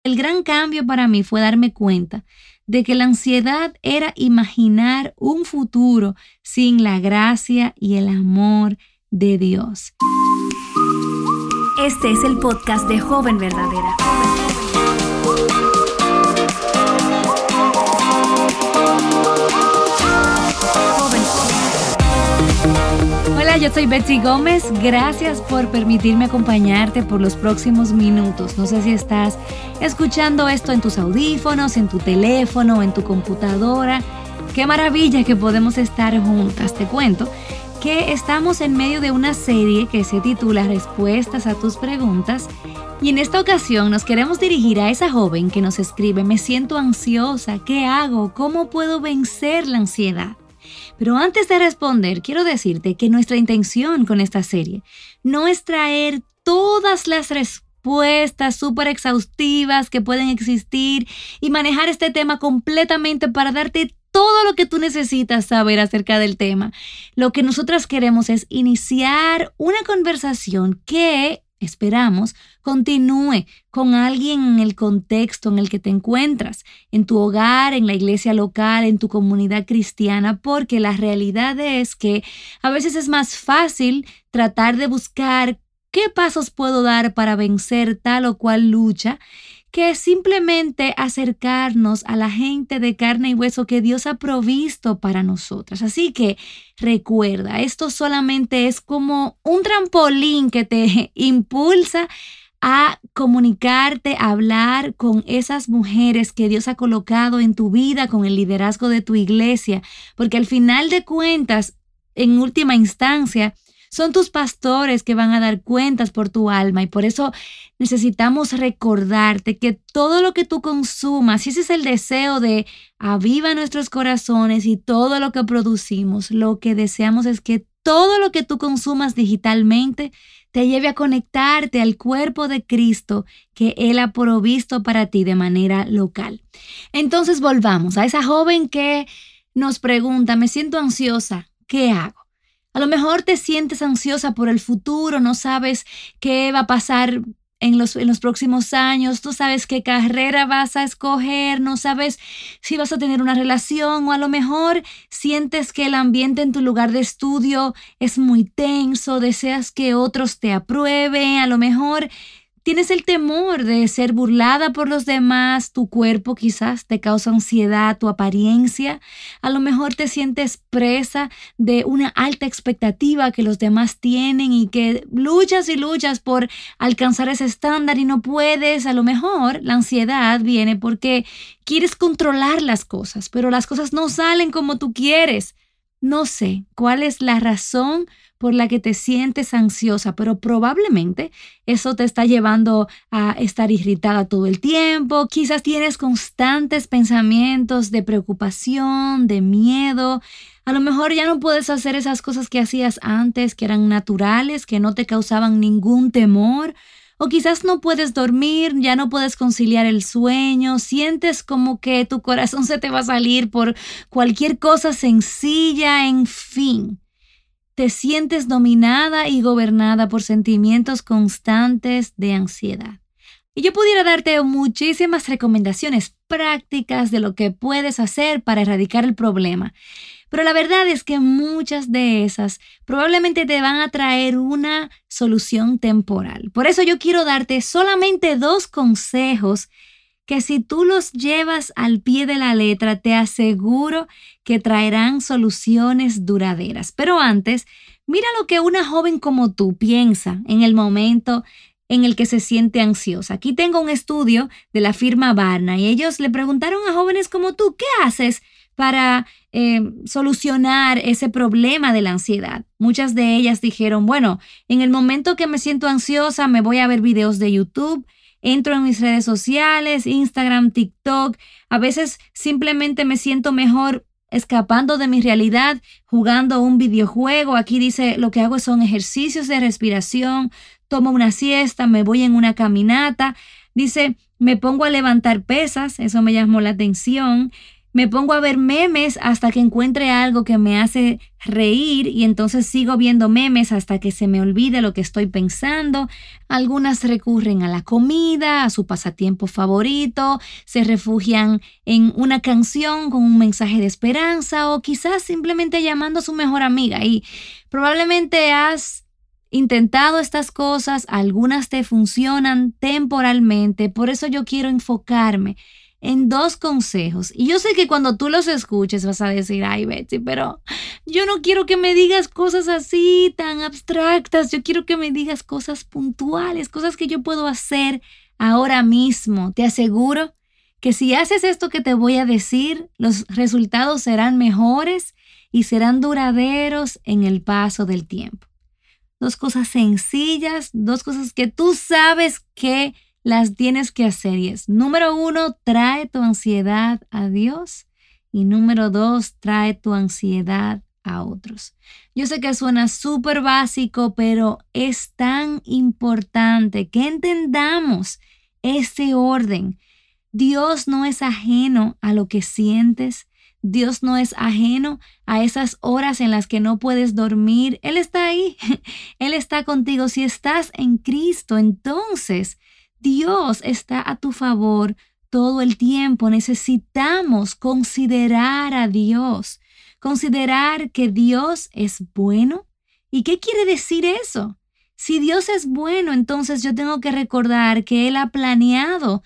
El gran cambio para mí fue darme cuenta de que la ansiedad era imaginar un futuro sin la gracia y el amor de Dios. Este es el podcast de Joven Verdadera. Hola, yo soy Betsy Gómez. Gracias por permitirme acompañarte por los próximos minutos. No sé si estás escuchando esto en tus audífonos, en tu teléfono, en tu computadora. Qué maravilla que podemos estar juntas. Te cuento que estamos en medio de una serie que se titula Respuestas a tus preguntas. Y en esta ocasión nos queremos dirigir a esa joven que nos escribe: me siento ansiosa, ¿qué hago? ¿Cómo puedo vencer la ansiedad? Pero antes de responder, quiero decirte que nuestra intención con esta serie no es traer todas las respuestas súper exhaustivas que pueden existir y manejar este tema completamente para darte todo lo que tú necesitas saber acerca del tema. Lo que nosotras queremos es iniciar una conversación que esperamos continúe con alguien en el contexto en el que te encuentras, en tu hogar, en la iglesia local, en tu comunidad cristiana, porque la realidad es que a veces es más fácil tratar de buscar qué pasos puedo dar para vencer tal o cual lucha, que simplemente acercarnos a la gente de carne y hueso que Dios ha provisto para nosotras. Así que recuerda, esto solamente es como un trampolín que te impulsa a comunicarte, a hablar con esas mujeres que Dios ha colocado en tu vida, con el liderazgo de tu iglesia, porque al final de cuentas, en última instancia, son tus pastores que van a dar cuentas por tu alma, y por eso necesitamos recordarte que todo lo que tú consumas, y ese es el deseo de Aviva Nuestros Corazones y todo lo que producimos, lo que deseamos es que todo lo que tú consumas digitalmente te lleve a conectarte al cuerpo de Cristo que Él ha provisto para ti de manera local. Entonces volvamos a esa joven que nos pregunta: me siento ansiosa, ¿qué hago? A lo mejor te sientes ansiosa por el futuro, no sabes qué va a pasar en los próximos años, no sabes qué carrera vas a escoger, no sabes si vas a tener una relación, o a lo mejor sientes que el ambiente en tu lugar de estudio es muy tenso, deseas que otros te aprueben, a lo mejor tienes el temor de ser burlada por los demás, tu cuerpo quizás te causa ansiedad, tu apariencia. A lo mejor te sientes presa de una alta expectativa que los demás tienen y que luchas y luchas por alcanzar ese estándar y no puedes. A lo mejor la ansiedad viene porque quieres controlar las cosas, pero las cosas no salen como tú quieres. No sé cuál es la razón por la que te sientes ansiosa, pero probablemente eso te está llevando a estar irritada todo el tiempo. Quizás tienes constantes pensamientos de preocupación, de miedo. A lo mejor ya no puedes hacer esas cosas que hacías antes, que eran naturales, que no te causaban ningún temor. O quizás no puedes dormir, ya no puedes conciliar el sueño, sientes como que tu corazón se te va a salir por cualquier cosa sencilla, en fin. Te sientes dominada y gobernada por sentimientos constantes de ansiedad. Y yo pudiera darte muchísimas recomendaciones prácticas de lo que puedes hacer para erradicar el problema. Pero la verdad es que muchas de esas probablemente te van a traer una solución temporal. Por eso yo quiero darte solamente 2 consejos que si tú los llevas al pie de la letra, te aseguro que traerán soluciones duraderas. Pero antes, mira lo que una joven como tú piensa en el momento en el que se siente ansiosa. Aquí tengo un estudio de la firma Barna y ellos le preguntaron a jóvenes como tú: ¿qué haces para solucionar ese problema de la ansiedad? Muchas de ellas dijeron: bueno, en el momento que me siento ansiosa me voy a ver videos de YouTube, entro en mis redes sociales, Instagram, TikTok. A veces simplemente me siento mejor escapando de mi realidad, jugando un videojuego. Aquí dice, lo que hago son ejercicios de respiración, tomo una siesta, me voy en una caminata. Dice, me pongo a levantar pesas, eso me llamó la atención. Me pongo a ver memes hasta que encuentre algo que me hace reír y entonces sigo viendo memes hasta que se me olvide lo que estoy pensando. Algunas recurren a la comida, a su pasatiempo favorito, se refugian en una canción con un mensaje de esperanza o quizás simplemente llamando a su mejor amiga. Y probablemente has intentado estas cosas, algunas te funcionan temporalmente, por eso yo quiero enfocarme en 2 consejos. Y yo sé que cuando tú los escuches vas a decir, ay Betsy, pero yo no quiero que me digas cosas así tan abstractas, yo quiero que me digas cosas puntuales, cosas que yo puedo hacer ahora mismo. Te aseguro que si haces esto que te voy a decir, los resultados serán mejores y serán duraderos en el paso del tiempo. 2 cosas sencillas, 2 cosas que tú sabes que las tienes que hacer y es, número 1, trae tu ansiedad a Dios y número 2, trae tu ansiedad a otros. Yo sé que suena súper básico, pero es tan importante que entendamos ese orden. Dios no es ajeno a lo que sientes. Dios no es ajeno a esas horas en las que no puedes dormir. Él está ahí. Él está contigo. Si estás en Cristo, entonces Dios está a tu favor todo el tiempo. Necesitamos considerar a Dios, considerar que Dios es bueno. ¿Y qué quiere decir eso? Si Dios es bueno, entonces yo tengo que recordar que Él ha planeado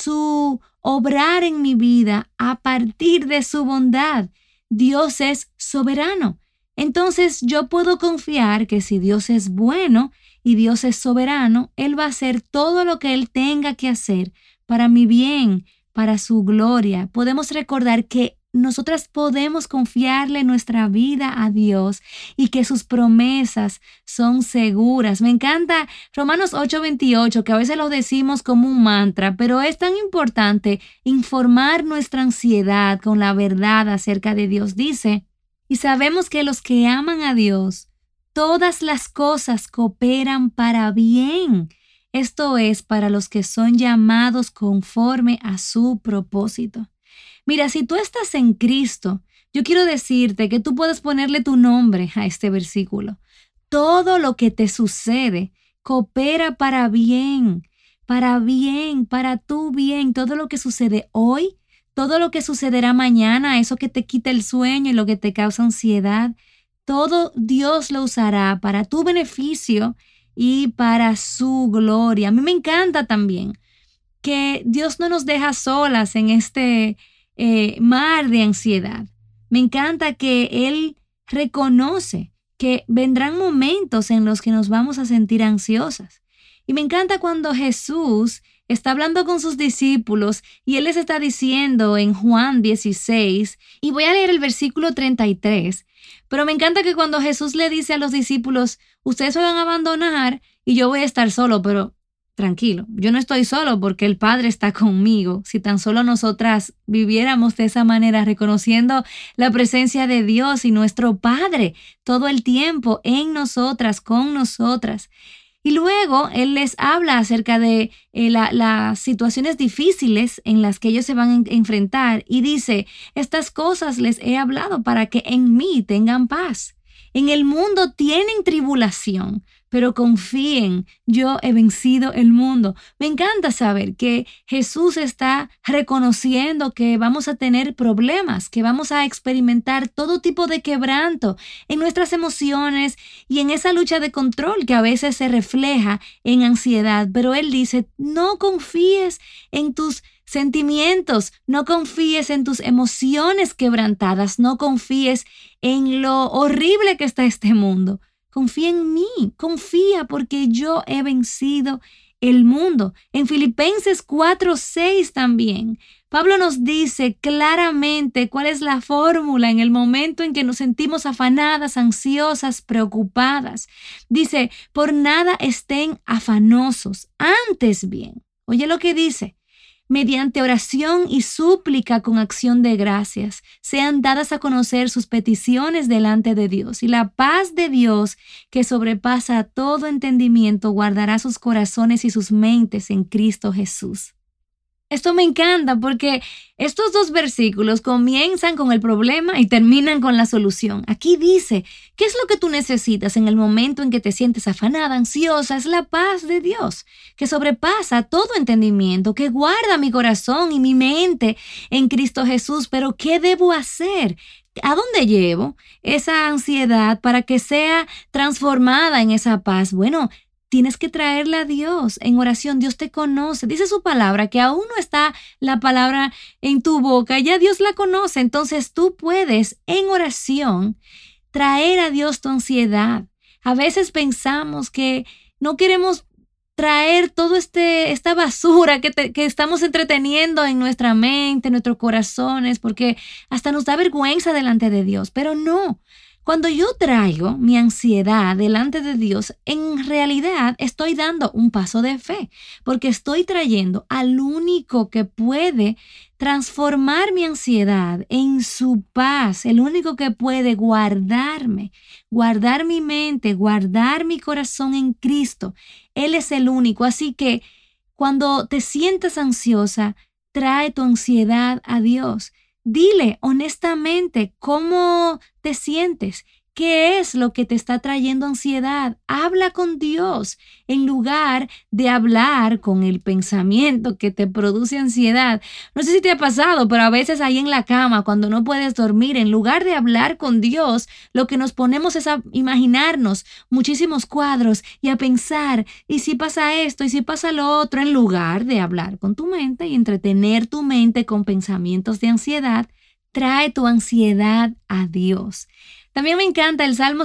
su obrar en mi vida a partir de su bondad. Dios es soberano. Entonces yo puedo confiar que si Dios es bueno y Dios es soberano, Él va a hacer todo lo que Él tenga que hacer para mi bien, para su gloria. Podemos recordar que nosotras podemos confiarle nuestra vida a Dios y que sus promesas son seguras. Me encanta Romanos 8:28, que a veces lo decimos como un mantra, pero es tan importante informar nuestra ansiedad con la verdad acerca de Dios. Dice, y sabemos que los que aman a Dios, todas las cosas cooperan para bien. Esto es para los que son llamados conforme a su propósito. Mira, si tú estás en Cristo, yo quiero decirte que tú puedes ponerle tu nombre a este versículo. Todo lo que te sucede coopera para bien, para tu bien. Todo lo que sucede hoy, todo lo que sucederá mañana, eso que te quita el sueño y lo que te causa ansiedad, todo Dios lo usará para tu beneficio y para su gloria. A mí me encanta también que Dios no nos deja solas en este mar de ansiedad. Me encanta que Él reconoce que vendrán momentos en los que nos vamos a sentir ansiosas. Y me encanta cuando Jesús está hablando con sus discípulos y Él les está diciendo en Juan 16, y voy a leer el versículo 33, pero me encanta que cuando Jesús le dice a los discípulos, ustedes se van a abandonar y yo voy a estar solo, pero tranquilo, yo no estoy solo porque el Padre está conmigo. Si tan solo nosotras viviéramos de esa manera, reconociendo la presencia de Dios y nuestro Padre todo el tiempo en nosotras, con nosotras. Y luego Él les habla acerca de las situaciones difíciles en las que ellos se van a enfrentar y dice, estas cosas les he hablado para que en mí tengan paz. En el mundo tienen tribulación, pero confíen, yo he vencido el mundo. Me encanta saber que Jesús está reconociendo que vamos a tener problemas, que vamos a experimentar todo tipo de quebranto en nuestras emociones y en esa lucha de control que a veces se refleja en ansiedad. Pero Él dice, no confíes en tus sentimientos, no confíes en tus emociones quebrantadas, no confíes en lo horrible que está este mundo. Confía en mí, confía porque yo he vencido el mundo. En Filipenses 4:6 también, Pablo nos dice claramente cuál es la fórmula en el momento en que nos sentimos afanadas, ansiosas, preocupadas. Dice, por nada estén afanosos, antes bien. Oye lo que dice. Mediante oración y súplica con acción de gracias, sean dadas a conocer sus peticiones delante de Dios. Y la paz de Dios, que sobrepasa todo entendimiento, guardará sus corazones y sus mentes en Cristo Jesús. Esto me encanta porque estos dos versículos comienzan con el problema y terminan con la solución. Aquí dice, ¿qué es lo que tú necesitas en el momento en que te sientes afanada, ansiosa? Es la paz de Dios, que sobrepasa todo entendimiento, que guarda mi corazón y mi mente en Cristo Jesús. Pero ¿qué debo hacer? ¿A dónde llevo esa ansiedad para que sea transformada en esa paz? Bueno, tienes que traerla a Dios en oración. Dios te conoce. Dice su palabra que aún no está la palabra en tu boca. Ya Dios la conoce. Entonces tú puedes en oración traer a Dios tu ansiedad. A veces pensamos que no queremos traer toda esta basura que estamos entreteniendo en nuestra mente, en nuestros corazones, porque hasta nos da vergüenza delante de Dios. Pero no. Cuando yo traigo mi ansiedad delante de Dios, en realidad estoy dando un paso de fe, porque estoy trayendo al único que puede transformar mi ansiedad en su paz, el único que puede guardarme, guardar mi mente, guardar mi corazón en Cristo. Él es el único. Así que cuando te sientas ansiosa, trae tu ansiedad a Dios. Dile honestamente cómo te sientes, qué es lo que te está trayendo ansiedad. Habla con Dios en lugar de hablar con el pensamiento que te produce ansiedad. No sé si te ha pasado, pero a veces ahí en la cama, cuando no puedes dormir, en lugar de hablar con Dios, lo que nos ponemos es a imaginarnos muchísimos cuadros y a pensar, ¿y si pasa esto? ¿Y si pasa lo otro? En lugar de hablar con tu mente y entretener tu mente con pensamientos de ansiedad, trae tu ansiedad a Dios. También me encanta el Salmo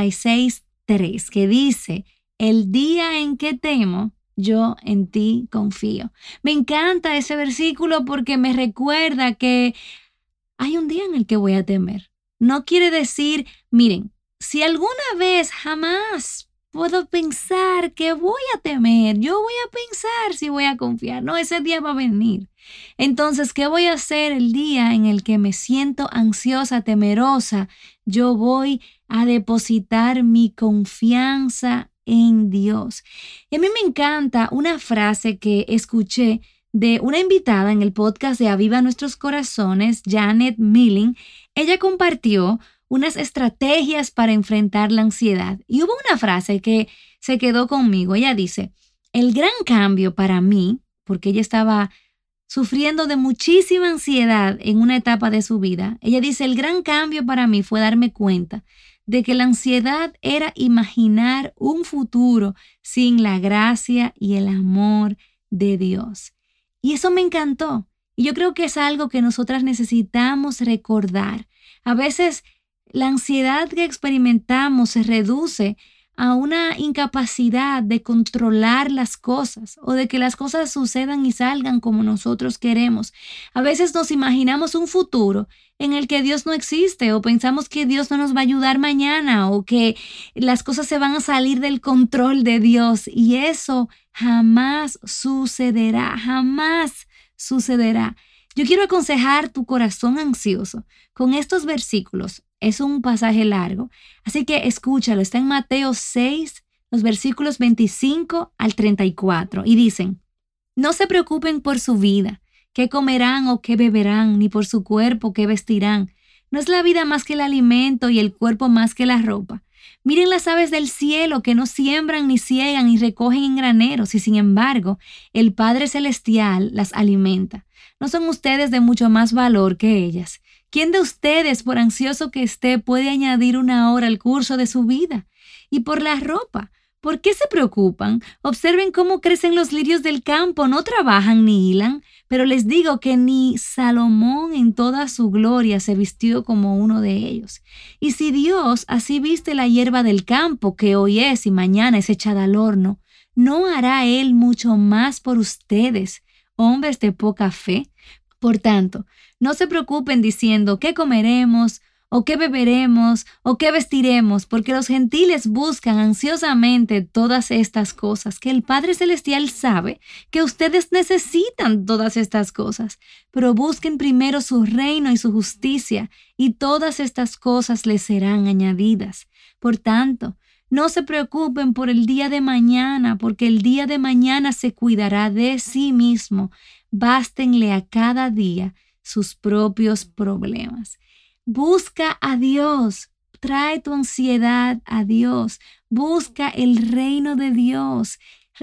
56:3, que dice, el día en que temo, yo en ti confío. Me encanta ese versículo porque me recuerda que hay un día en el que voy a temer. No quiere decir, miren, si alguna vez jamás puedo pensar que voy a temer, yo voy a pensar si voy a confiar. No, ese día va a venir. Entonces, ¿qué voy a hacer el día en el que me siento ansiosa, temerosa? Yo voy a depositar mi confianza en Dios. Y a mí me encanta una frase que escuché de una invitada en el podcast de Aviva Nuestros Corazones, Janet Milling. Ella compartió unas estrategias para enfrentar la ansiedad. Y hubo una frase que se quedó conmigo. Ella dice, el gran cambio para mí, porque ella estaba sufriendo de muchísima ansiedad en una etapa de su vida, ella dice, el gran cambio para mí fue darme cuenta de que la ansiedad era imaginar un futuro sin la gracia y el amor de Dios. Y eso me encantó. Y yo creo que es algo que nosotras necesitamos recordar. A veces la ansiedad que experimentamos se reduce a una incapacidad de controlar las cosas o de que las cosas sucedan y salgan como nosotros queremos. A veces nos imaginamos un futuro en el que Dios no existe o pensamos que Dios no nos va a ayudar mañana o que las cosas se van a salir del control de Dios, y eso jamás sucederá, jamás sucederá. Yo quiero aconsejar tu corazón ansioso con estos versículos. Es un pasaje largo, así que escúchalo. Está en Mateo 6, los versículos 25 al 34. Y dicen, no se preocupen por su vida, qué comerán o qué beberán, ni por su cuerpo, qué vestirán. ¿No es la vida más que el alimento y el cuerpo más que la ropa? Miren las aves del cielo, que no siembran ni ciegan ni recogen en graneros, y sin embargo, el Padre Celestial las alimenta. ¿No son ustedes de mucho más valor que ellas? ¿Quién de ustedes, por ansioso que esté, puede añadir una hora al curso de su vida? Y por la ropa, ¿por qué se preocupan? Observen cómo crecen los lirios del campo, no trabajan ni hilan, pero les digo que ni Salomón en toda su gloria se vistió como uno de ellos. Y si Dios así viste la hierba del campo, que hoy es y mañana es echada al horno, ¿no hará Él mucho más por ustedes, hombres de poca fe? Por tanto, no se preocupen diciendo qué comeremos, o qué beberemos, o qué vestiremos, porque los gentiles buscan ansiosamente todas estas cosas, que el Padre Celestial sabe que ustedes necesitan todas estas cosas. Pero busquen primero su reino y su justicia, y todas estas cosas les serán añadidas. Por tanto, No se preocupen por el día de mañana, porque el día de mañana se cuidará de sí mismo. Bástenle a cada día sus propios problemas. Busca a Dios. Trae tu ansiedad a Dios. Busca el reino de Dios.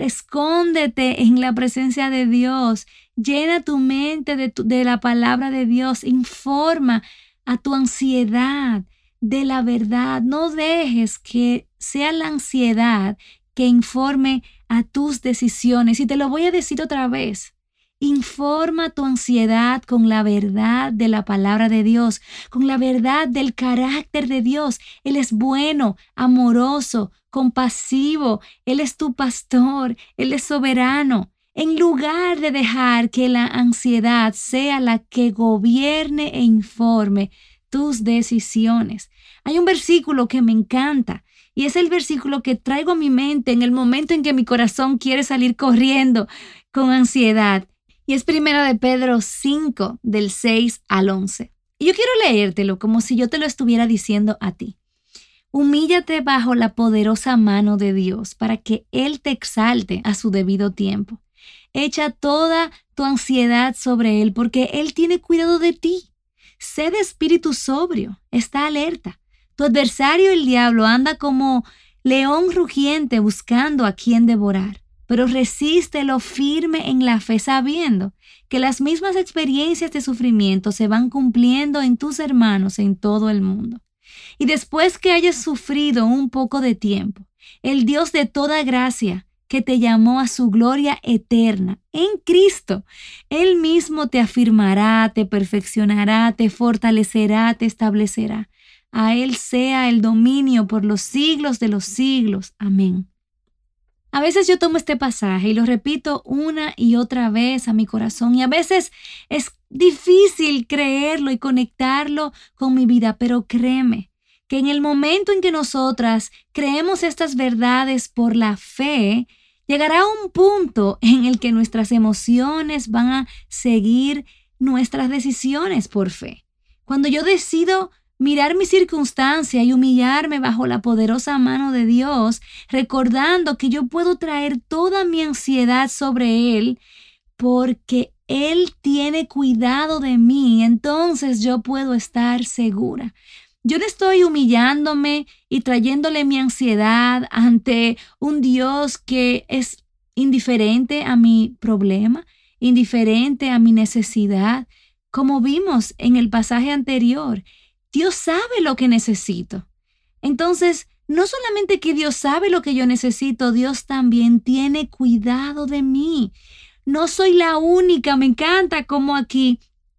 Escóndete en la presencia de Dios. Llena tu mente de la palabra de Dios. Informa a tu ansiedad de la verdad. No dejes que sea la ansiedad que informe a tus decisiones. Y te lo voy a decir otra vez. Informa tu ansiedad con la verdad de la palabra de Dios, con la verdad del carácter de Dios. Él es bueno, amoroso, compasivo. Él es tu pastor. Él es soberano. En lugar de dejar que la ansiedad sea la que gobierne e informe tus decisiones. Hay un versículo que me encanta y es el versículo que traigo a mi mente en el momento en que mi corazón quiere salir corriendo con ansiedad. Y es 1 de Pedro 5, del 6 al 11. Y yo quiero leértelo como si yo te lo estuviera diciendo a ti. Humíllate bajo la poderosa mano de Dios para que Él te exalte a su debido tiempo. Echa toda tu ansiedad sobre Él porque Él tiene cuidado de ti. Sé de espíritu sobrio, está alerta. Tu adversario, el diablo, anda como león rugiente buscando a quien devorar. Pero resístelo firme en la fe, sabiendo que las mismas experiencias de sufrimiento se van cumpliendo en tus hermanos en todo el mundo. Y después que hayas sufrido un poco de tiempo, el Dios de toda gracia, que te llamó a su gloria eterna en Cristo, Él mismo te afirmará, te perfeccionará, te fortalecerá, te establecerá. A Él sea el dominio por los siglos de los siglos. Amén. A veces yo tomo este pasaje y lo repito una y otra vez a mi corazón y a veces es difícil creerlo y conectarlo con mi vida, pero créeme que en el momento en que nosotras creemos estas verdades por la fe, llegará un punto en el que nuestras emociones van a seguir nuestras decisiones por fe. Cuando yo decido mirar mi circunstancia y humillarme bajo la poderosa mano de Dios, recordando que yo puedo traer toda mi ansiedad sobre Él porque Él tiene cuidado de mí, entonces yo puedo estar segura. Yo no estoy humillándome y trayéndole mi ansiedad ante un Dios que es indiferente a mi problema, indiferente a mi necesidad. Como vimos en el pasaje anterior, Dios sabe lo que necesito. Entonces, no solamente que Dios sabe lo que yo necesito, Dios también tiene cuidado de mí. No soy la única, me encanta como aquí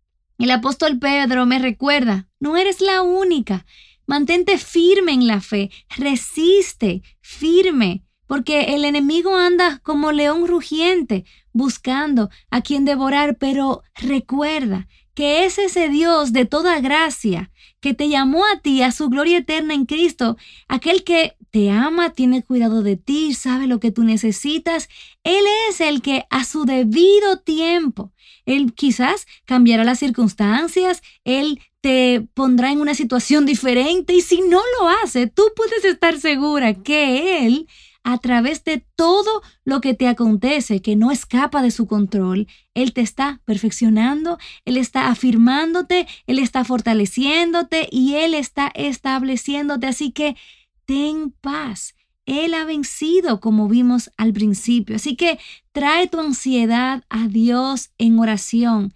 el apóstol Pedro me recuerda, no eres la única. Mantente firme en la fe, resiste, firme, porque el enemigo anda como león rugiente buscando a quien devorar, pero recuerda que es ese Dios de toda gracia que te llamó a ti a su gloria eterna en Cristo, aquel que te ama, tiene cuidado de ti, sabe lo que tú necesitas. Él es el que a su debido tiempo, Él quizás cambiará las circunstancias, Él te pondrá en una situación diferente y si no lo hace, tú puedes estar segura que Él, a través de todo lo que te acontece, que no escapa de su control, Él te está perfeccionando, Él está afirmándote, Él está fortaleciéndote y Él está estableciéndote. Así que ten paz. Él ha vencido, como vimos al principio. Así que trae tu ansiedad a Dios en oración.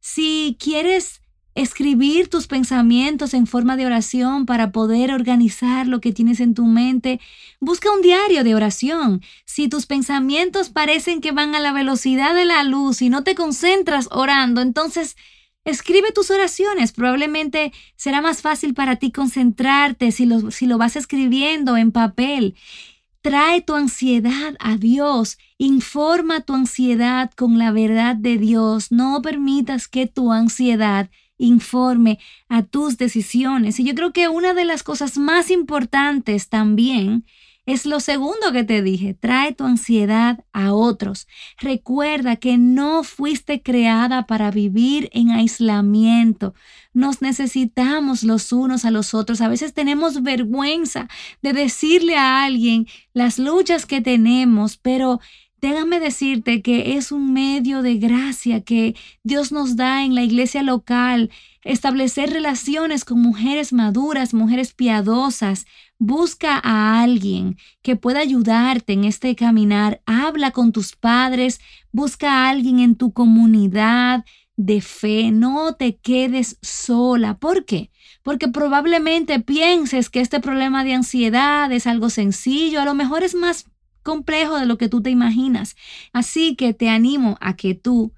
Si quieres escribir tus pensamientos en forma de oración para poder organizar lo que tienes en tu mente, busca un diario de oración. Si tus pensamientos parecen que van a la velocidad de la luz y no te concentras orando, entonces escribe tus oraciones. Probablemente será más fácil para ti concentrarte si lo vas escribiendo en papel. Trae tu ansiedad a Dios. Informa tu ansiedad con la verdad de Dios. No permitas que tu ansiedad informe a tus decisiones. Y yo creo que una de las cosas más importantes también Es lo segundo que te dije, trae tu ansiedad a otros. Recuerda que no fuiste creada para vivir en aislamiento. Nos necesitamos los unos a los otros. A veces tenemos vergüenza de decirle a alguien las luchas que tenemos, pero déjame decirte que es un medio de gracia que Dios nos da en la iglesia local. Establecer relaciones con mujeres maduras, mujeres piadosas. Busca a alguien que pueda ayudarte en este caminar. Habla con tus padres. Busca a alguien en tu comunidad de fe. No te quedes sola. ¿Por qué? Porque probablemente pienses que este problema de ansiedad es algo sencillo. A lo mejor es más complejo de lo que tú te imaginas. Así que te animo a que tú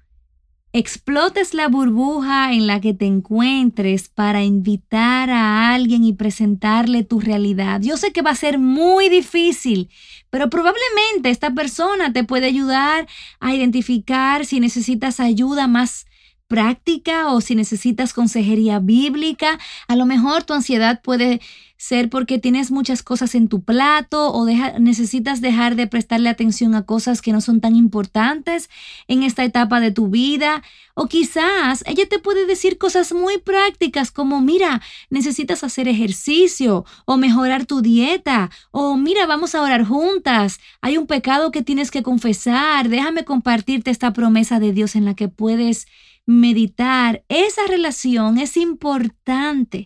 explotes la burbuja en la que te encuentres para invitar a alguien y presentarle tu realidad. Yo sé que va a ser muy difícil, pero probablemente esta persona te puede ayudar a identificar si necesitas ayuda más práctica o si necesitas consejería bíblica. A lo mejor tu ansiedad puede ser porque tienes muchas cosas en tu plato o necesitas dejar de prestarle atención a cosas que no son tan importantes en esta etapa de tu vida. O quizás ella te puede decir cosas muy prácticas como, mira, necesitas hacer ejercicio o mejorar tu dieta o mira, vamos a orar juntas. Hay un pecado que tienes que confesar. Déjame compartirte esta promesa de Dios en la que puedes meditar. Esa relación es importante.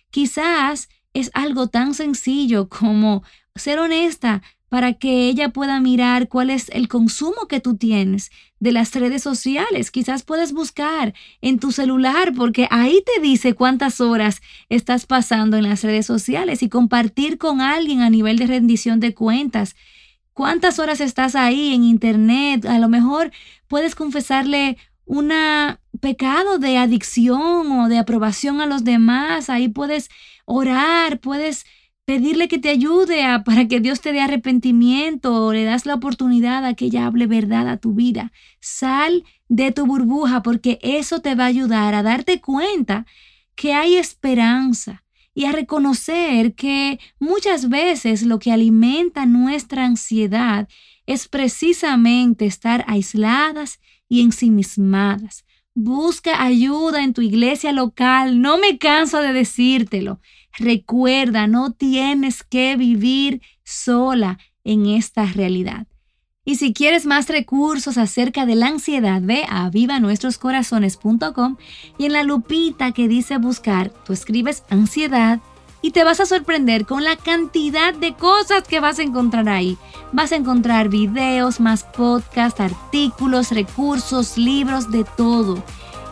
Quizás es algo tan sencillo como ser honesta para que ella pueda mirar cuál es el consumo que tú tienes de las redes sociales. Quizás puedes buscar en tu celular porque ahí te dice cuántas horas estás pasando en las redes sociales y compartir con alguien a nivel de rendición de cuentas. ¿Cuántas horas estás ahí en internet? A lo mejor puedes confesarle un pecado de adicción o de aprobación a los demás. Ahí puedes orar, puedes pedirle que te ayude para que Dios te dé arrepentimiento o le das la oportunidad a que ella hable verdad a tu vida. Sal de tu burbuja porque eso te va a ayudar a darte cuenta que hay esperanza y a reconocer que muchas veces lo que alimenta nuestra ansiedad es precisamente estar aisladas y ensimismadas. Busca ayuda en tu iglesia local. No me canso de decírtelo. Recuerda, no tienes que vivir sola en esta realidad. Y si quieres más recursos acerca de la ansiedad, ve a avivanuestroscorazones.com y en la lupita que dice buscar, tú escribes ansiedad y te vas a sorprender con la cantidad de cosas que vas a encontrar ahí. Vas a encontrar videos, más podcasts, artículos, recursos, libros, de todo.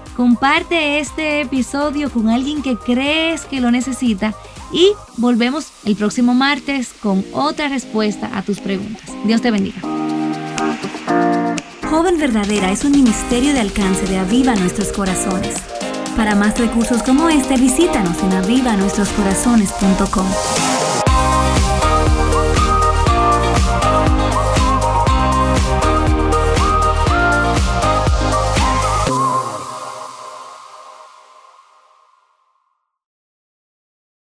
Comparte este episodio con alguien que crees que lo necesita y volvemos el próximo martes con otra respuesta a tus preguntas. Dios te bendiga. Joven Verdadera es un ministerio de alcance de Aviva Nuestros Corazones. Para más recursos como este, visítanos en avivanuestroscorazones.com.